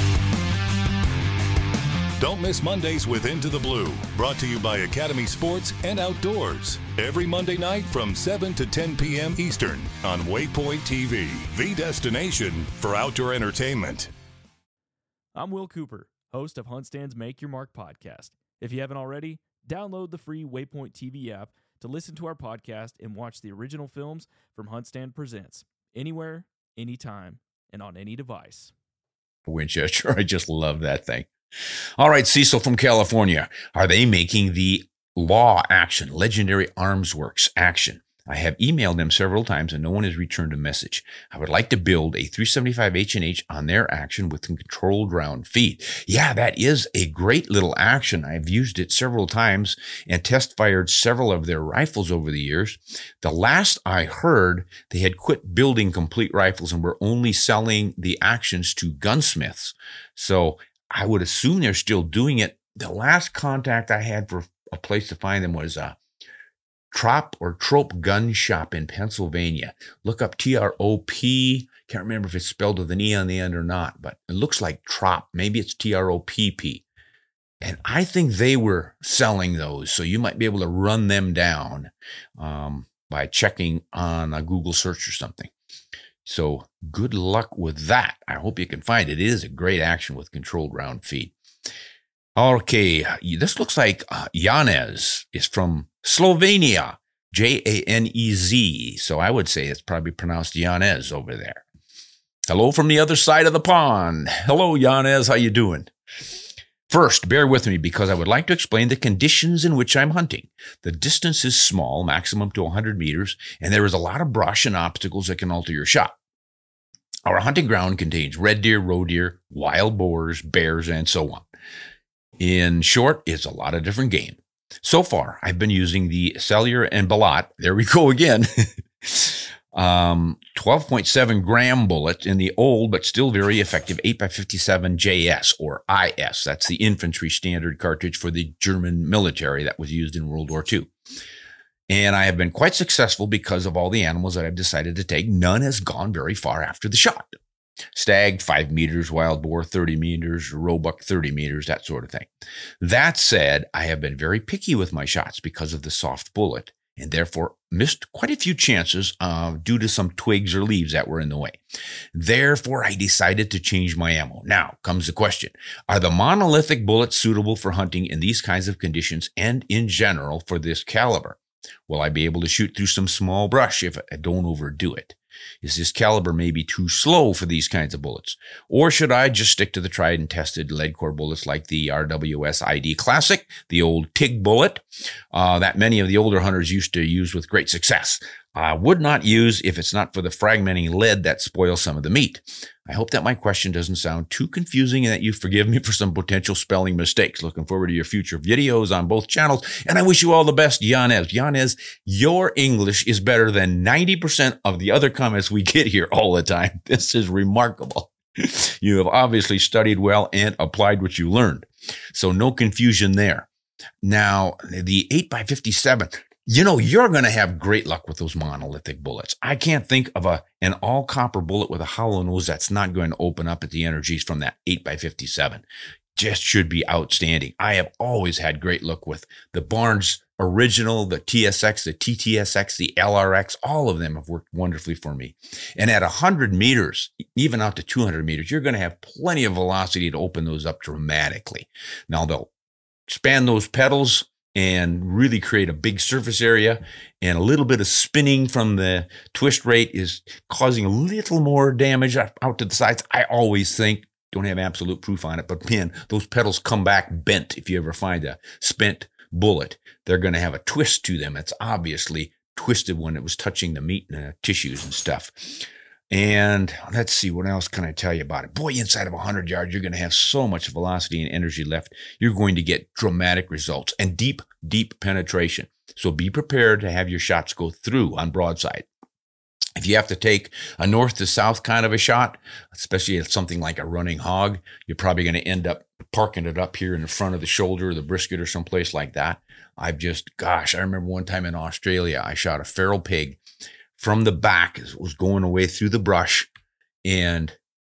Don't miss Mondays with Into the Blue, brought to you by Academy Sports and Outdoors. Every Monday night from seven to ten p.m. Eastern on Waypoint T V, the destination for outdoor entertainment. I'm Will Cooper, host of HuntStand's Make Your Mark podcast. If you haven't already, download the free Waypoint T V app to listen to our podcast and watch the original films from HuntStand Presents, anywhere, anytime, and on any device. Winchester, I just love that thing. All right, Cecil from California. Are they making the Law Action, Legendary Arms Works Action? I have emailed them several times and no one has returned a message. I would like to build a three seventy-five H and H on their action with controlled round feed. Yeah, that is a great little action. I've used it several times and test fired several of their rifles over the years. The last I heard, they had quit building complete rifles and were only selling the actions to gunsmiths. So I would assume they're still doing it. The last contact I had for a place to find them was a Trop or Trope Gun Shop in Pennsylvania. Look up T R O P. Can't remember if it's spelled with an E on the end or not, but it looks like Trop. Maybe it's T R O P P. And I think they were selling those, so you might be able to run them down um, by checking on a Google search or something. So good luck with that. I hope you can find it. It is a great action with controlled round feed. Okay, this looks like uh, Janez is from Slovenia, J A N E Z. So I would say it's probably pronounced Janez over there. Hello from the other side of the pond. Hello, Janez. How you doing? First, bear with me because I would like to explain the conditions in which I'm hunting. The distance is small, maximum to one hundred meters, and there is a lot of brush and obstacles that can alter your shot. Our hunting ground contains red deer, roe deer, wild boars, bears, and so on. In short, it's a lot of different game. So far, I've been using the Cellular and Balat, there we go again, um, twelve point seven gram bullet in the old but still very effective eight by fifty-seven J S or I S. That's the infantry standard cartridge for the German military that was used in World War Two. And I have been quite successful because of all the animals that I've decided to take. None has gone very far after the shot. Stag, five meters, wild boar, thirty meters, roebuck, thirty meters, that sort of thing. That said, I have been very picky with my shots because of the soft bullet and therefore missed quite a few chances uh, due to some twigs or leaves that were in the way. Therefore, I decided to change my ammo. Now comes the question. Are the monolithic bullets suitable for hunting in these kinds of conditions and in general for this caliber? Will I be able to shoot through some small brush if I don't overdo it? Is this caliber maybe too slow for these kinds of bullets? Or should I just stick to the tried and tested lead core bullets like the R W S I D Classic, the old TIG bullet uh, that many of the older hunters used to use with great success? I would not use if it's not for the fragmenting lead that spoils some of the meat. I hope that my question doesn't sound too confusing and that you forgive me for some potential spelling mistakes. Looking forward to your future videos on both channels, and I wish you all the best, Janez. Janez, your English is better than ninety percent of the other comments we get here all the time. This is remarkable. You have obviously studied well and applied what you learned. So no confusion there. Now, the eight by fifty-seven, you know, you're going to have great luck with those monolithic bullets. I can't think of a an all copper bullet with a hollow nose that's not going to open up at the energies from that eight by fifty-seven. Just should be outstanding. I have always had great luck with the Barnes original, the T S X, the T T S X, the L R X. All of them have worked wonderfully for me. And at one hundred meters, even out to two hundred meters, you're going to have plenty of velocity to open those up dramatically. Now, they'll span those pedals and really create a big surface area, and a little bit of spinning from the twist rate is causing a little more damage out to the sides. I always think, don't have absolute proof on it, but man, those pedals come back bent. If you ever find a spent bullet, they're going to have a twist to them. It's obviously twisted when it was touching the meat and the tissues and stuff. And let's see, what else can I tell you about it? Boy, inside of one hundred yards, you're going to have so much velocity and energy left. You're going to get dramatic results and deep, deep penetration. So be prepared to have your shots go through on broadside. If you have to take a north to south kind of a shot, especially at something like a running hog, you're probably going to end up parking it up here in the front of the shoulder, or the brisket, or someplace like that. I've just, gosh, I remember one time in Australia, I shot a feral pig from the back as it was going away through the brush. And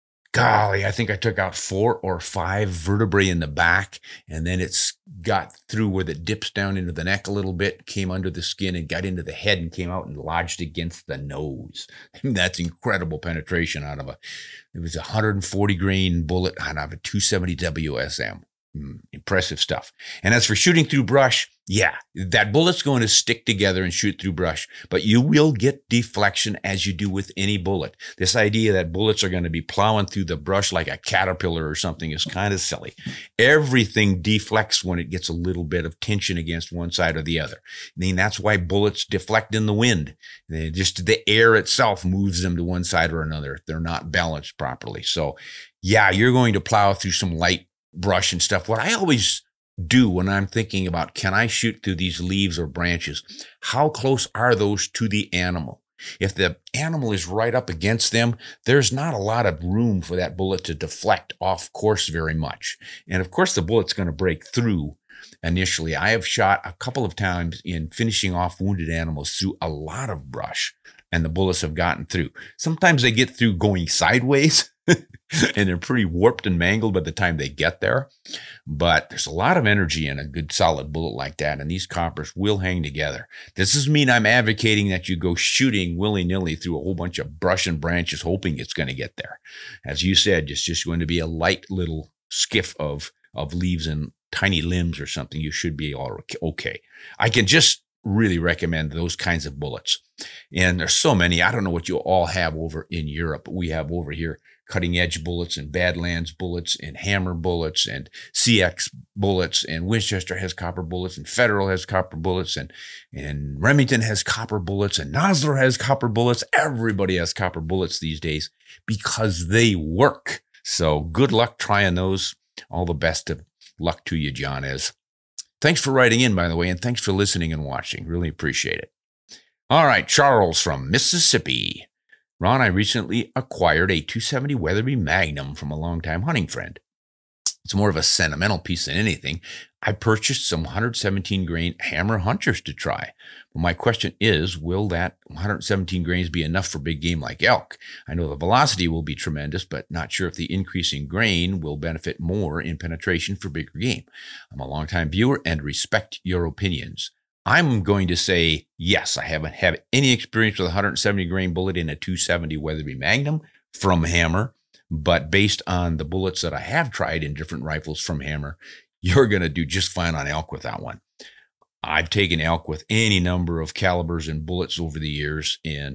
golly, I think I took out four or five vertebrae in the back, and then it's got through where it dips down into the neck a little bit, came under the skin and got into the head and came out and lodged against the nose. That's incredible penetration out of a, it was a one hundred forty grain bullet out of a two seventy W S M. Mm, impressive stuff. And as for shooting through brush, yeah, that bullet's going to stick together and shoot through brush, but you will get deflection as you do with any bullet. This idea that bullets are going to be plowing through the brush like a caterpillar or something is kind of silly. Everything deflects when it gets a little bit of tension against one side or the other. I mean, that's why bullets deflect in the wind. They just the air itself moves them to one side or another if they're not balanced properly. So yeah, you're going to plow through some light brush and stuff. What I always do when I'm thinking about, can I shoot through these leaves or branches? How close are those to the animal? If the animal is right up against them, there's not a lot of room for that bullet to deflect off course very much. And of course, the bullet's going to break through initially. I have shot a couple of times in finishing off wounded animals through a lot of brush, and the bullets have gotten through. Sometimes they get through going sideways, and they're pretty warped and mangled by the time they get there. But there's a lot of energy in a good solid bullet like that, and these coppers will hang together. This doesn't mean I'm advocating that you go shooting willy-nilly through a whole bunch of brush and branches hoping it's going to get there. As you said, it's just going to be a light little skiff of, of leaves and tiny limbs or something. You should be all okay. I can just really recommend those kinds of bullets. And there's so many. I don't know what you all have over in Europe, but we have over here cutting edge bullets and Badlands bullets and Hammer bullets and C X bullets, and Winchester has copper bullets and Federal has copper bullets, and, and Remington has copper bullets, and Nosler has copper bullets. Everybody has copper bullets these days because they work. So good luck trying those. All the best of luck to you, John Ez. Thanks for writing in, by the way, and thanks for listening and watching. Really appreciate it. All right, Charles from Mississippi. Ron, I recently acquired a two seventy Weatherby Magnum from a longtime hunting friend. It's more of a sentimental piece than anything. I purchased some one hundred seventeen grain Hammer Hunters to try. But my question is, will that one hundred seventeen grains be enough for big game like elk? I know the velocity will be tremendous, but not sure if the increase in grain will benefit more in penetration for bigger game. I'm a longtime viewer and respect your opinions. I'm going to say yes. I haven't had any experience with a one hundred seventy grain bullet in a two seventy Weatherby Magnum from Hammer, but based on the bullets that I have tried in different rifles from Hammer, you're going to do just fine on elk with that one. I've taken elk with any number of calibers and bullets over the years, and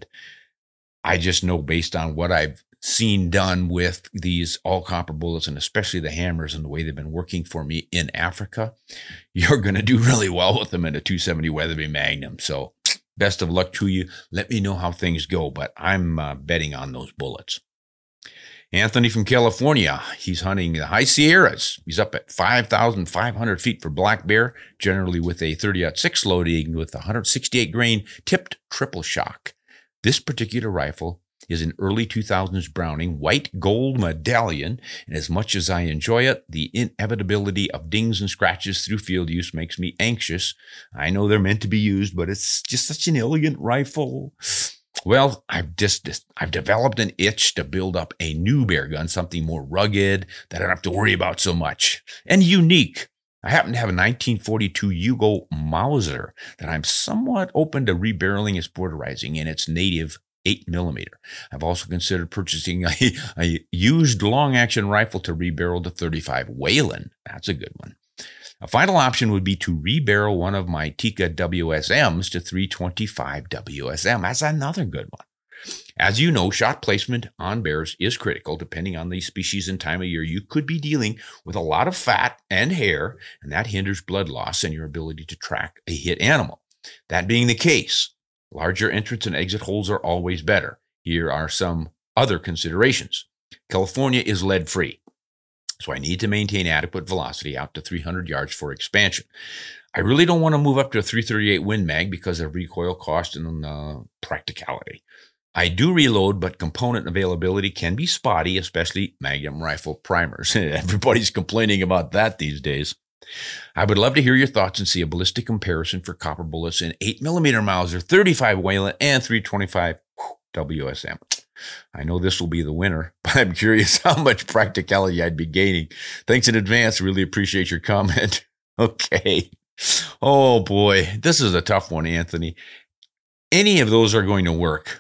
I just know based on what I've seen done with these all copper bullets, and especially the Hammers and the way they've been working for me in Africa, you're going to do really well with them in a two seventy Weatherby Magnum. So best of luck to you. Let me know how things go, but I'm uh, betting on those bullets. Anthony from California, he's hunting the High Sierras. He's up at five thousand five hundred feet for black bear, generally with a thirty aught six loading with one hundred sixty-eight grain tipped triple shock. This particular rifle is an early two thousands Browning white gold medallion, and as much as I enjoy it, the inevitability of dings and scratches through field use makes me anxious. I know they're meant to be used, but it's just such an elegant rifle. Well, I've just I've developed an itch to build up a new bear gun, something more rugged that I don't have to worry about so much, and unique. I happen to have a nineteen forty-two Hugo Mauser that I'm somewhat open to rebarreling and sporterizing in its native eight millimeter. I've also considered purchasing a, a used long-action rifle to rebarrel the thirty-five Whalen. That's a good one. A final option would be to rebarrel one of my Tikka W S Ms to three twenty-five W S M. That's another good one. As you know, shot placement on bears is critical. Depending on the species and time of year, you could be dealing with a lot of fat and hair, and that hinders blood loss and your ability to track a hit animal. That being the case, larger entrance and exit holes are always better. Here are some other considerations. California is lead-free, so I need to maintain adequate velocity out to three hundred yards for expansion. I really don't want to move up to a three thirty-eight Win Mag because of recoil cost and uh, practicality. I do reload, but component availability can be spotty, especially Magnum rifle primers. Everybody's complaining about that these days. I would love to hear your thoughts and see a ballistic comparison for copper bullets in eight millimeter Mauser, thirty-five Wayland, and three twenty-five W S M. I know this will be the winner, but I'm curious how much practicality I'd be gaining. Thanks in advance. Really appreciate your comment. Okay. Oh boy, this is a tough one, Anthony. Any of those are going to work.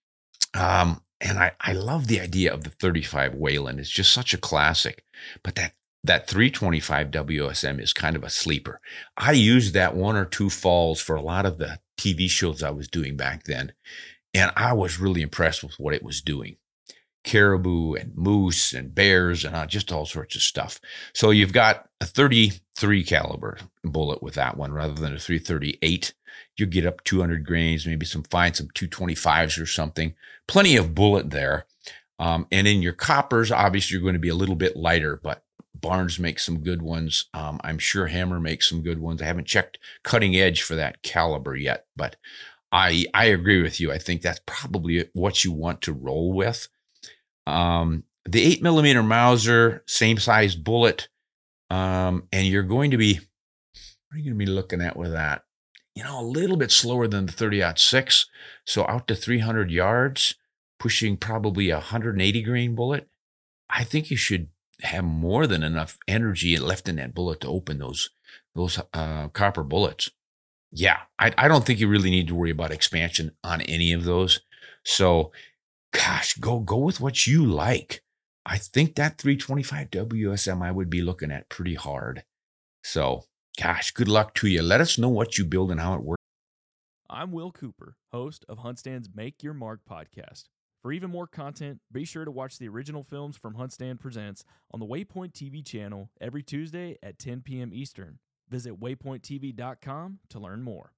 Um, and I, I love the idea of the thirty-five Wayland. It's just such a classic. But that That three twenty-five W S M is kind of a sleeper. I used that one or two falls for a lot of the T V shows I was doing back then, and I was really impressed with what it was doing. Caribou and moose and bears and uh, just all sorts of stuff. So you've got a thirty-three caliber bullet with that one rather than a three thirty-eight. You get up two hundred grains, maybe some find some two twenty-fives or something. Plenty of bullet there. Um, and in your coppers, obviously you're going to be a little bit lighter, but Barnes makes some good ones. Um, I'm sure Hammer makes some good ones. I haven't checked cutting edge for that caliber yet, but I I agree with you. I think that's probably what you want to roll with. Um, the eight millimeter Mauser, same size bullet, um, and you're going to be, what are you going to be looking at with that? You know, a little bit slower than the thirty aught six, so out to three hundred yards, pushing probably a one hundred eighty grain bullet. I think you should have more than enough energy left in that bullet to open those those uh, copper bullets. Yeah, I, I don't think you really need to worry about expansion on any of those. So, gosh, go go with what you like. I think that three twenty-five W S M I would be looking at pretty hard. So, gosh, good luck to you. Let us know what you build and how it works. I'm Will Cooper, host of HuntStand's Make Your Mark podcast. For even more content, be sure to watch the original films from HuntStand Presents on the Waypoint T V channel every Tuesday at ten p.m. Eastern. Visit waypoint t v dot com to learn more.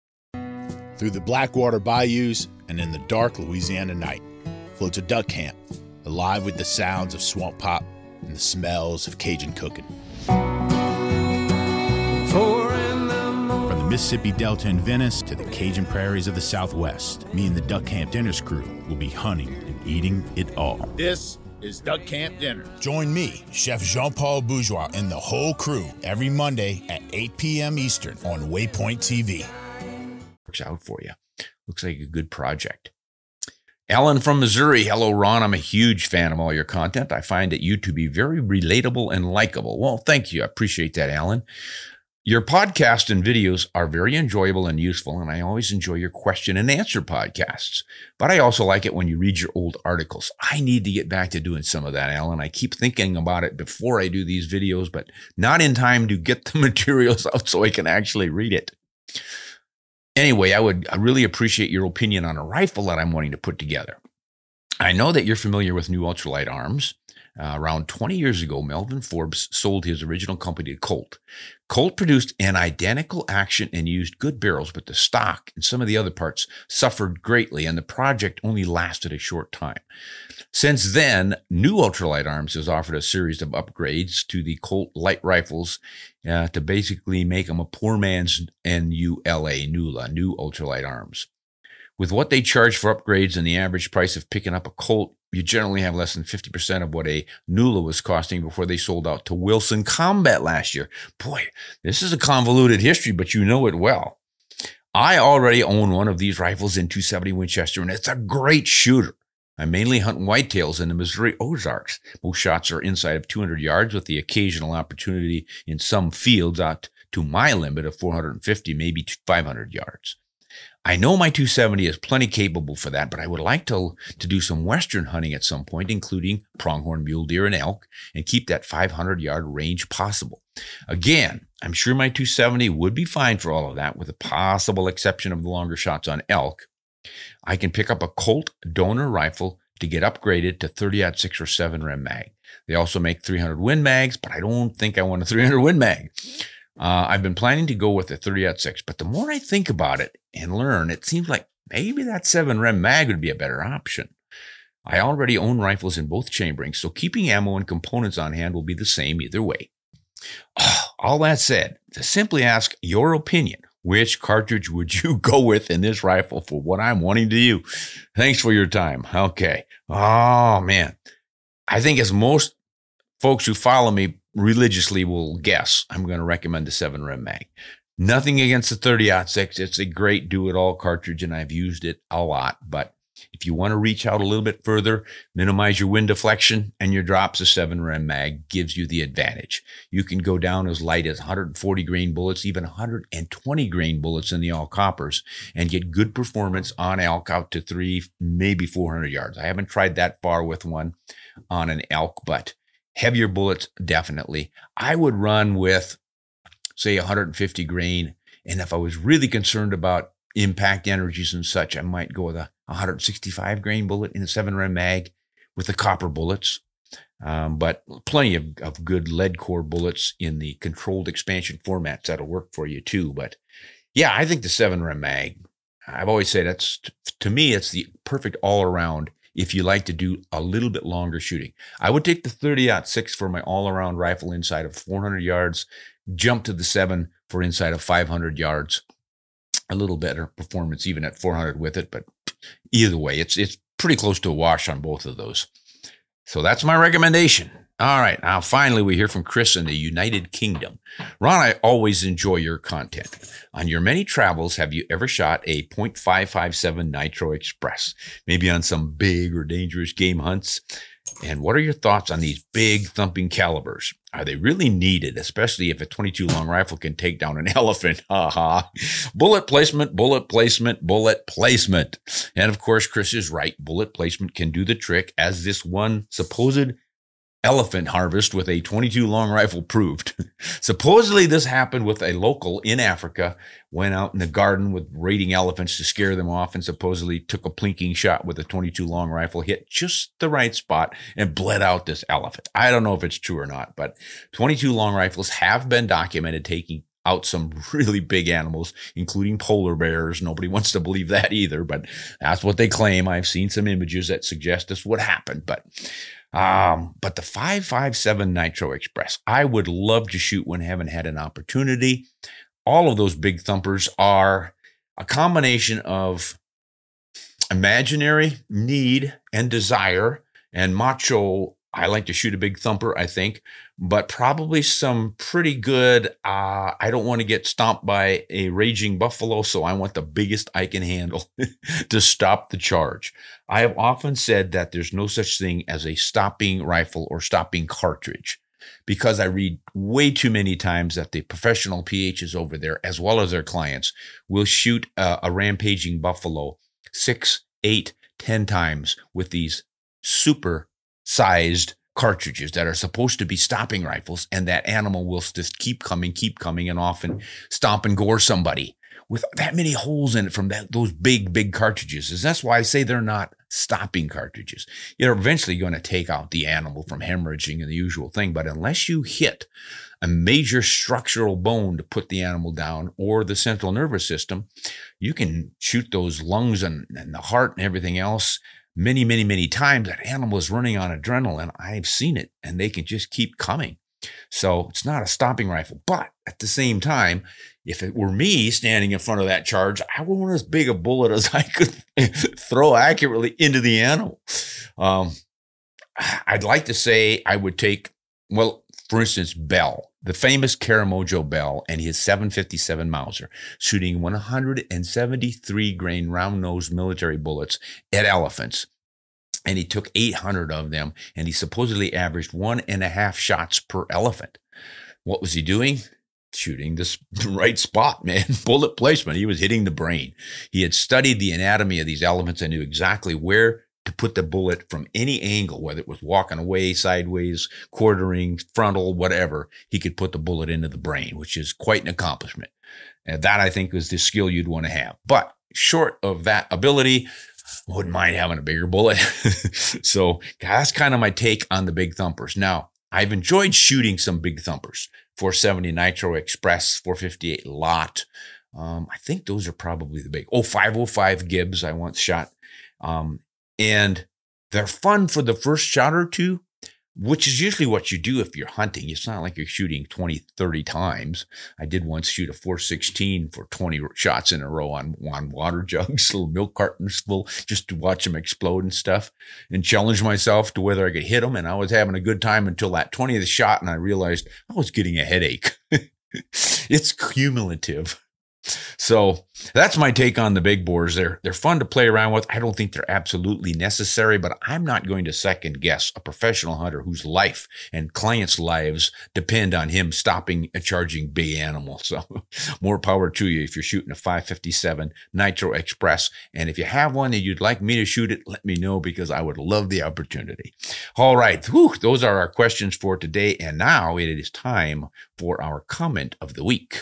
Through the Blackwater bayous and in the dark Louisiana night floats a duck camp, alive with the sounds of swamp pop and the smells of Cajun cooking. From the Mississippi Delta in Venice to the Cajun prairies of the Southwest, me and the Duck Camp Dinners crew will be hunting and eating it all. This is Duck Camp Dinner. Join me, Chef Jean-Paul Bourgeois, and the whole crew every Monday at eight p.m. Eastern on Waypoint T V. Works out for you. Looks like a good project. Alan from Missouri. Hello, Ron. I'm a huge fan of all your content. I find it you to be very relatable and likable. Well, thank you. I appreciate that, Alan. Your podcast and videos are very enjoyable and useful, and I always enjoy your question and answer podcasts. But I also like it when you read your old articles. I need to get back to doing some of that, Alan. I keep thinking about it before I do these videos, but not in time to get the materials out so I can actually read it. Anyway, I would I really appreciate your opinion on a rifle that I'm wanting to put together. I know that you're familiar with New Ultralight Arms. Uh, around twenty years ago, Melvin Forbes sold his original company to Colt. Colt produced an identical action and used good barrels, but the stock and some of the other parts suffered greatly, and the project only lasted a short time. Since then, New Ultralight Arms has offered a series of upgrades to the Colt light rifles uh, to basically make them a poor man's N U L A, N U L A, New Ultralight Arms. With what they charge for upgrades and the average price of picking up a Colt, you generally have less than fifty percent of what a N U L A was costing before they sold out to Wilson Combat last year. Boy, this is a convoluted history, but you know it well. I already own one of these rifles in two seventy Winchester, and it's a great shooter. I mainly hunt whitetails in the Missouri Ozarks. Most shots are inside of two hundred yards, with the occasional opportunity in some fields out to my limit of four hundred fifty, maybe five hundred yards. I know my two seventy is plenty capable for that, but I would like to, to do some Western hunting at some point, including pronghorn mule deer and elk, and keep that five hundred yard range possible. Again, I'm sure my two seventy would be fine for all of that, with a possible exception of the longer shots on elk. I can pick up a Colt donor rifle to get upgraded to thirty aught six or seven Rem mag. They also make three hundred Win mags, but I don't think I want a three hundred Win mag. Uh, I've been planning to go with a thirty aught six, but the more I think about it and learn, it seems like maybe that seven Rem mag would be a better option. I already own rifles in both chamberings, so keeping ammo and components on hand will be the same either way. Oh, all that said, to simply ask your opinion, which cartridge would you go with in this rifle for what I'm wanting to do? Thanks for your time. Okay. Oh, man. I think as most folks who follow me religiously will guess, I'm going to recommend the seven rim mag. Nothing against the thirty aught six. It's a great do-it-all cartridge, and I've used it a lot. But if you want to reach out a little bit further, minimize your wind deflection, and your drops, a seven rim mag gives you the advantage. You can go down as light as one hundred forty grain bullets, even one hundred twenty grain bullets in the all coppers, and get good performance on elk out to three, maybe four hundred yards. I haven't tried that far with one on an elk, but heavier bullets, definitely. I would run with, say, one hundred fifty grain. And if I was really concerned about impact energies and such, I might go with a one hundred sixty-five grain bullet in a seven rim mag with the copper bullets. Um, but plenty of, of good lead core bullets in the controlled expansion formats that'll work for you too. But yeah, I think the seven rim mag, I've always said that's, to me, it's the perfect all around if you like to do a little bit longer shooting. I would take the thirty aught six for my all around rifle inside of four hundred yards, jump to the seven for inside of five hundred yards. A little better performance even at four hundred with it, but either way, it's it's pretty close to a wash on both of those. So that's my recommendation. All right, now finally we hear from Chris in the United Kingdom. Ron, I always enjoy your content. On your many travels, have you ever shot a point five five seven Nitro Express? Maybe on some big or dangerous game hunts? And what are your thoughts on these big thumping calibers? Are they really needed, especially if a twenty-two long rifle can take down an elephant? Ha ha. Bullet placement, bullet placement, bullet placement. And of course, Chris is right. Bullet placement can do the trick, as this one supposed elephant harvest with a twenty-two long rifle proved. Supposedly this happened with a local in Africa, went out in the garden with raiding elephants to scare them off, and supposedly took a plinking shot with a twenty-two long rifle, hit just the right spot and bled out this elephant. I don't know if it's true or not, but twenty-two long rifles have been documented taking out some really big animals, including polar bears. Nobody wants to believe that either, but that's what they claim. I've seen some images that suggest this would happen, but Um, but the five five seven Nitro Express, I would love to shoot one, haven't had an opportunity. All of those big thumpers are a combination of imaginary need and desire and macho. I like to shoot a big thumper, I think, but probably some pretty good. Uh, I don't want to get stomped by a raging buffalo, so I want the biggest I can handle to stop the charge. I have often said that there's no such thing as a stopping rifle or stopping cartridge, because I read way too many times that the professional P Hs over there, as well as their clients, will shoot a, a rampaging buffalo six, eight, ten times with these super sized cartridges that are supposed to be stopping rifles, and that animal will just keep coming, keep coming, and often stomp and gore somebody with that many holes in it from that, those big, big cartridges. And that's why I say they're not stopping cartridges. You're eventually going to take out the animal from hemorrhaging and the usual thing, but unless you hit a major structural bone to put the animal down, or the central nervous system, you can shoot those lungs and, and the heart and everything else many, many, many times. That animal is running on adrenaline. I've seen it, and they can just keep coming. So it's not a stopping rifle. But at the same time, if it were me standing in front of that charge, I would want as big a bullet as I could throw accurately into the animal. Um, I'd like to say I would take, well, for instance, Bell, the famous Karamojo Bell, and his seven fifty-seven Mauser, shooting one hundred seventy-three grain round-nosed military bullets at elephants. And he took eight hundred of them, and he supposedly averaged one and a half shots per elephant. What was he doing? Shooting this right spot, man. Bullet placement. He was hitting the brain. He had studied the anatomy of these elephants and knew exactly where to put the bullet from any angle, whether it was walking away, sideways, quartering, frontal, whatever. He could put the bullet into the brain, which is quite an accomplishment. And that, I think, was the skill you'd want to have. But short of that ability, wouldn't mind having a bigger bullet. So that's kind of my take on the big thumpers. Now, I've enjoyed shooting some big thumpers. four seventy Nitro Express, four fifty-eight Lot. Um, I think those are probably the big. Oh, five oh five Gibbs I once shot. Um, and they're fun for the first shot or two. which is usually what you do if you're hunting. It's not like you're shooting twenty, thirty times. I did once shoot a four sixteen for twenty shots in a row on, on water jugs, little milk cartons full, just to watch them explode and stuff, and challenge myself to whether I could hit them. And I was having a good time until that twentieth shot, and I realized I was getting a headache. It's cumulative. So that's my take on the big bores. They're they're fun to play around with. I don't think they're absolutely necessary, but I'm not going to second guess a professional hunter whose life and clients' lives depend on him stopping a charging big animal. So more power to you if you're shooting a five fifty-seven Nitro Express. And if you have one and you'd like me to shoot it, let me know, because I would love the opportunity. All right. Whew, those are our questions for today. And now it is time for our comment of the week.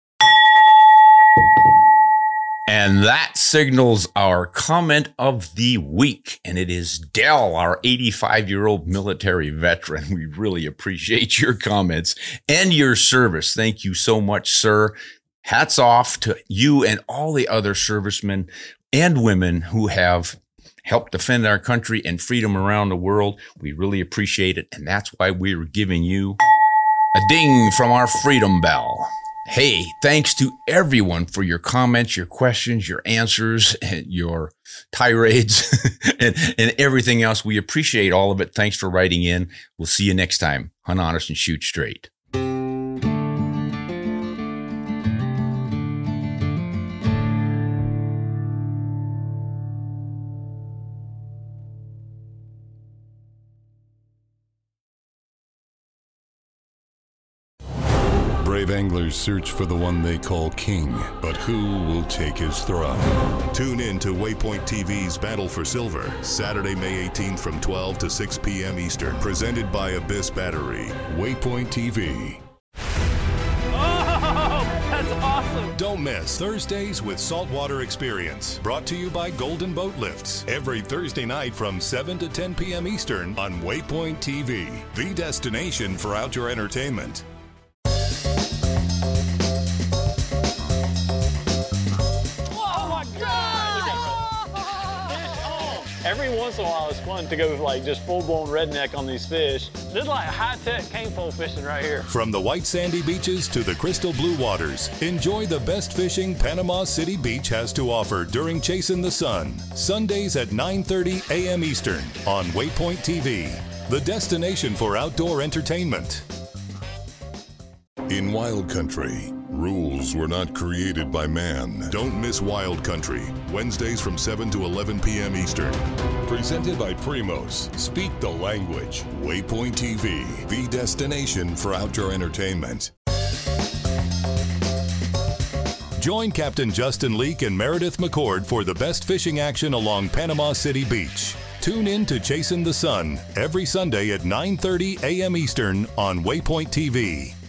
And that signals our comment of the week. And it is Dell, our eighty-five-year-old military veteran. We really appreciate your comments and your service. Thank you so much, sir. Hats off to you and all the other servicemen and women who have helped defend our country and freedom around the world. We really appreciate it. And that's why we're giving you a ding from our freedom bell. Hey, thanks to everyone for your comments, your questions, your answers, and your tirades, and, and everything else. We appreciate all of it. Thanks for writing in. We'll see you next time. Hunt honest and shoot straight. Brave anglers search for the one they call king, but who will take his throne? Tune in to Waypoint T V's Battle for Silver, Saturday, May eighteenth from twelve to six p.m. Eastern, presented by Abyss Battery. Waypoint T V. Oh, that's awesome. Don't miss Thursdays with Saltwater Experience, brought to you by Golden Boat Lifts, every Thursday night from seven to ten p.m. Eastern on Waypoint T V, the destination for outdoor entertainment. Every once in a while, it's fun to go like just full-blown redneck on these fish. This is like high-tech cane pole fishing right here. From the white sandy beaches to the crystal blue waters, enjoy the best fishing Panama City Beach has to offer during Chasing the Sun. Sundays at nine thirty a.m. Eastern on Waypoint T V, the destination for outdoor entertainment. In Wild Country, rules were not created by man. Don't miss Wild Country, Wednesdays from seven to eleven p.m. Eastern. Presented by Primos. Speak the language. Waypoint T V, the destination for outdoor entertainment. Join Captain Justin Leake and Meredith McCord for the best fishing action along Panama City Beach. Tune in to Chasing the Sun every Sunday at nine thirty a.m. Eastern on Waypoint T V.